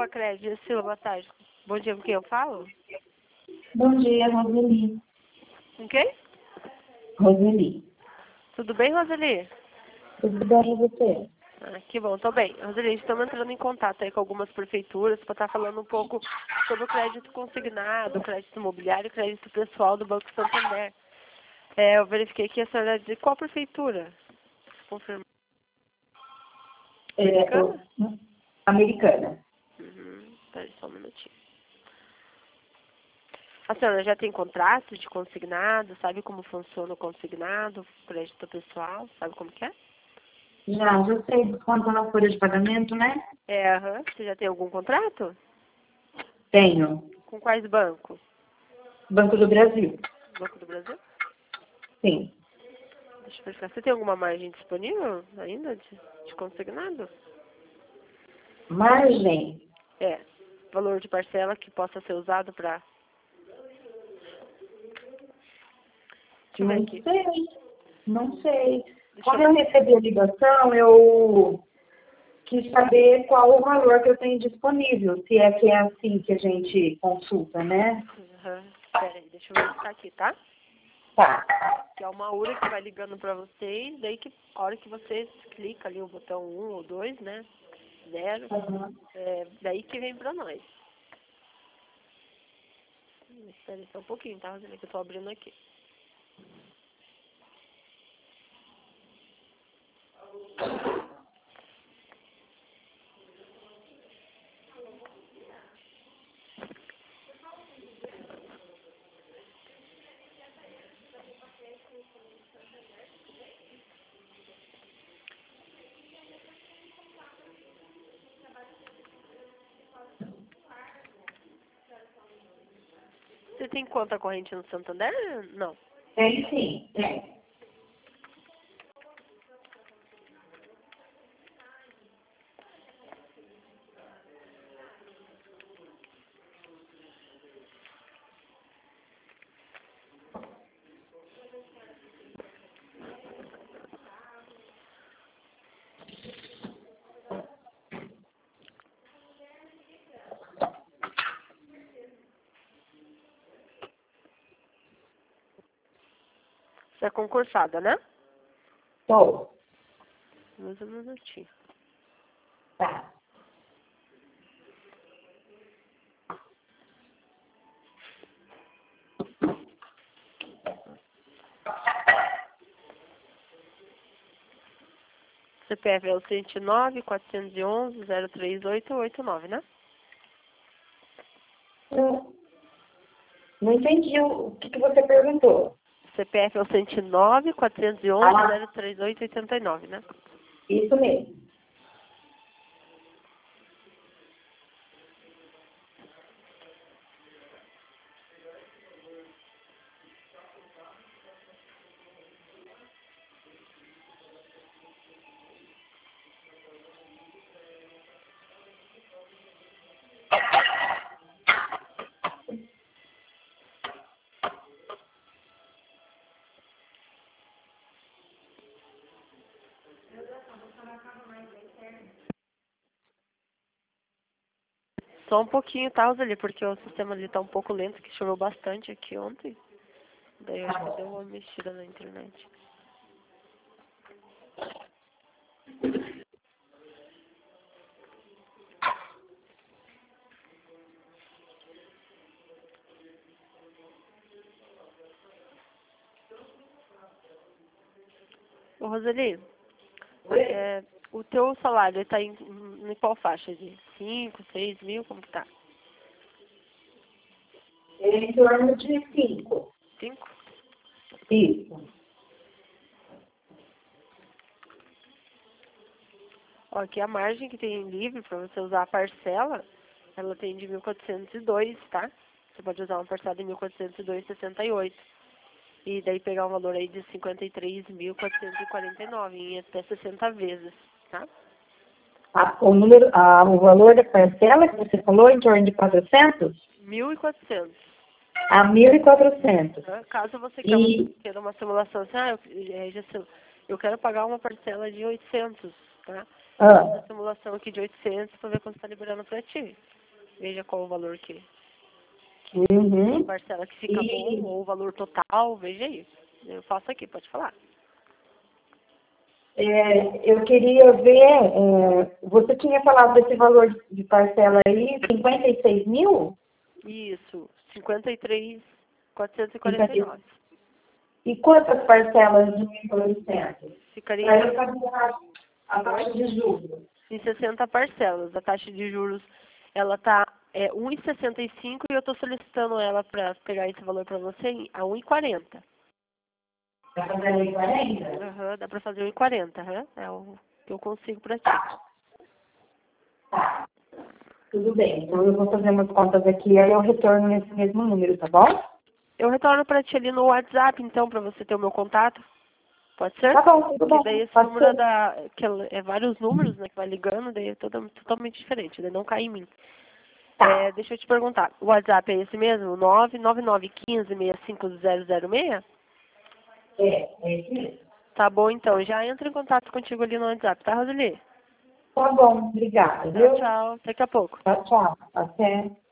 Facred. Sila, boa tarde. Bom dia, com quem eu falo? Bom dia, Roseli. Com quem? Roseli. Tudo bem, Roseli? Tudo bem e você? Que bom, tô bem. Roseli, estamos entrando em contato aí com algumas prefeituras para estar falando um pouco sobre o crédito consignado, o crédito imobiliário e o crédito pessoal do Banco Santander. Eu verifiquei que a senhora é de qual prefeitura? Confirma. Americana? Americana. Peraí, só um minutinho. A senhora já tem contrato de consignado? Sabe como funciona o consignado, crédito pessoal? Sabe como que é? Já sei quanto na folha de pagamento, né? Aham. Você já tem algum contrato? Tenho. Com quais bancos? Banco do Brasil. Banco do Brasil? Sim. Deixa eu verificar. Você tem alguma margem disponível ainda de consignado? Margem? Valor de parcela que possa ser usado para... Deixa eu ver Não aqui. sei. Não sei. Deixa Quando eu eu ver. recebi a ligação, eu quis saber qual o valor que eu tenho disponível. Se é que é assim que a gente consulta, né? Peraí, deixa eu verificar aqui, tá? Tá. Que é uma hora que vai ligando para vocês, daí que a hora que você clica ali o botão 1 ou 2, né? 0, Uhum. daí que vem para nós. Espera aí só um pouquinho, tá, Roseli, que eu tô abrindo aqui. Você tem conta corrente no Santander? Não. Tem sim. Tem. Você é concursada, né? Tô. Mais um minutinho. Tá. CPF é o 109-411-03889, né? Não entendi o que você perguntou. CPF é o 109-411-03889, né? Isso mesmo. Só um pouquinho, tá, Roseli? Porque o sistema ali tá um pouco lento, que choveu bastante aqui ontem. Daí eu acho que deu uma mexida na internet. Ô, Roseli, o teu salário tá em qual faixa? De 5, 6 mil? Como que tá? Em torno de 5. 5? Isso. Ó, aqui a margem que tem livre para você usar a parcela, ela tem de 1.402, tá? Você pode usar uma parcela de 1.402,68. E daí pegar um valor aí de 53.449 em até 60 vezes, tá? O valor da parcela que você falou, em torno de 400? 1.400. A 1.400. Tá? Caso você E queira uma simulação assim, eu quero pagar uma parcela de 800, tá? Ah, a simulação aqui de 800 para ver quanto está liberando para ti. Veja qual o valor que uhum. parcela que fica bom, ou o valor total, veja aí. Eu faço aqui, pode falar. Eu queria ver, você tinha falado desse valor de parcela aí, 56 mil? Isso, 53.449. E quantas parcelas de 1.800? Ficaria Para eu saber a taxa de juros. em 60 parcelas. A taxa de juros, ela tá 1,65 e eu estou solicitando ela para pegar esse valor para você a 1,40. Para fazer 1.040? Aham, dá para fazer 1,40, aham. É o que eu consigo para ti. Tá, tudo bem. Então eu vou fazer umas contas aqui, aí eu retorno nesse mesmo número, tá bom? Eu retorno para ti ali no WhatsApp, então, para você ter o meu contato. Pode ser? Tá bom, tudo Porque bom. daí esse Pode número ser. que é vários números, né, que vai ligando, daí é totalmente diferente, daí não cai em mim. Tá. Deixa eu te perguntar, o WhatsApp é esse mesmo? 99915-65006? É isso mesmo. Tá bom, então. Já entra em contato contigo ali no WhatsApp, tá, Roseli? Tá bom, obrigada, Tchau, viu? tchau. Daqui a pouco. Tchau, tchau. Até.